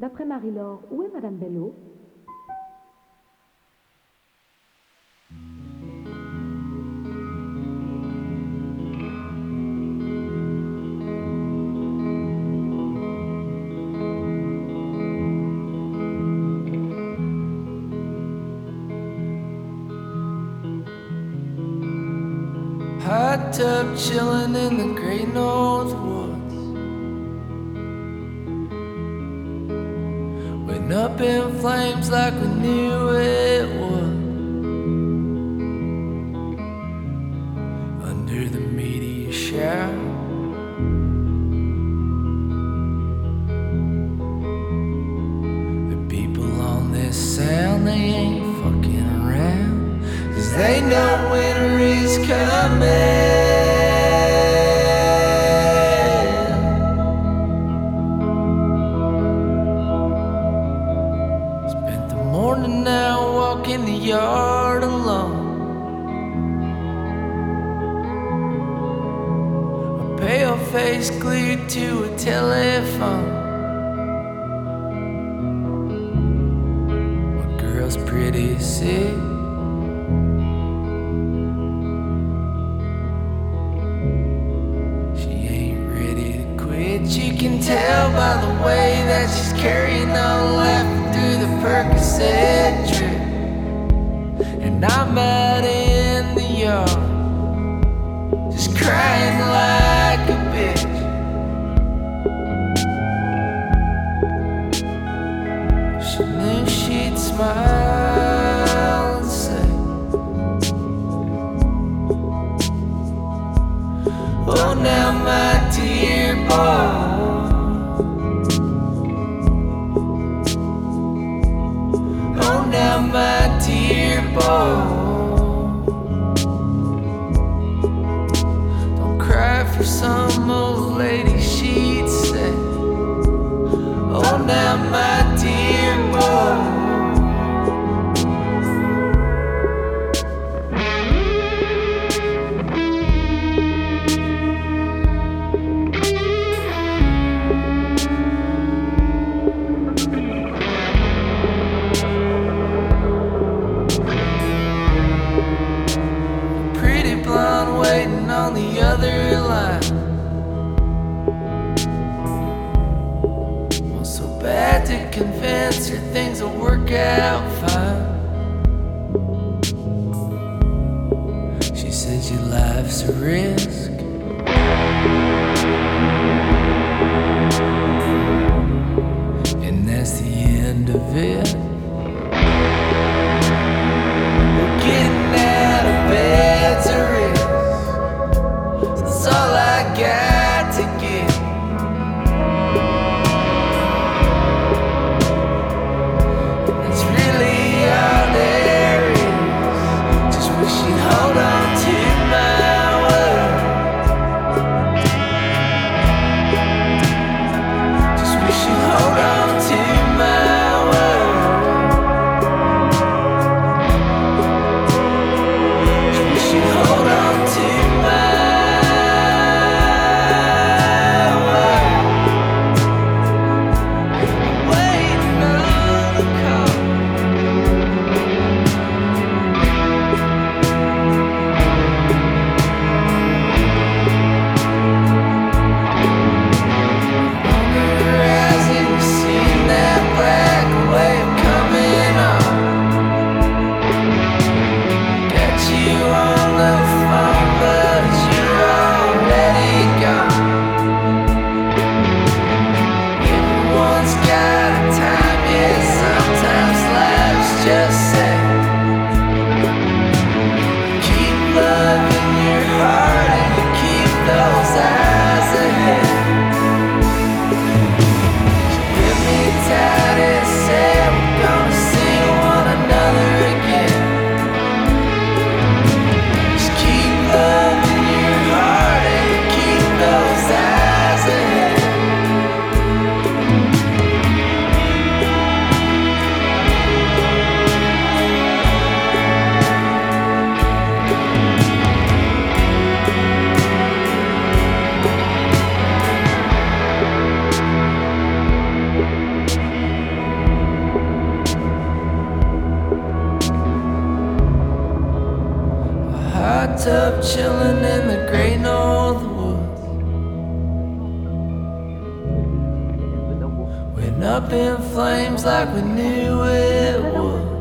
D'après Marie-Laure, où est Madame Bello? Hot tub chillin' in the great north woods, went up in flames like we knew it would. Under the meteor shower, the people on this sound, they ain't fucking around, 'cause they know winter is coming. Spent the morning now walking the yard alone. A pale face glued to a telephone. My girl's pretty sick. You can tell by the way that she's carrying on, laughing through the Percocet drip. And I'm out in the yard, just crying like a bitch. She knew she'd smile and say, oh, now my dear boy, oh, now my dear boy, don't cry for some old lady, she'd say, oh, now my dear boy. Waiting on the other line, want so bad to convince her things will work out fine. She says your life's a risk, and that's the end of it. We're getting out of bed's a risk. That's all I got to give. And that's really all there is. Just wish you'd hold on to my word. Just wish you'd hold on to my word. tub, chilling in the great north woods. Went up in flames like we knew it would.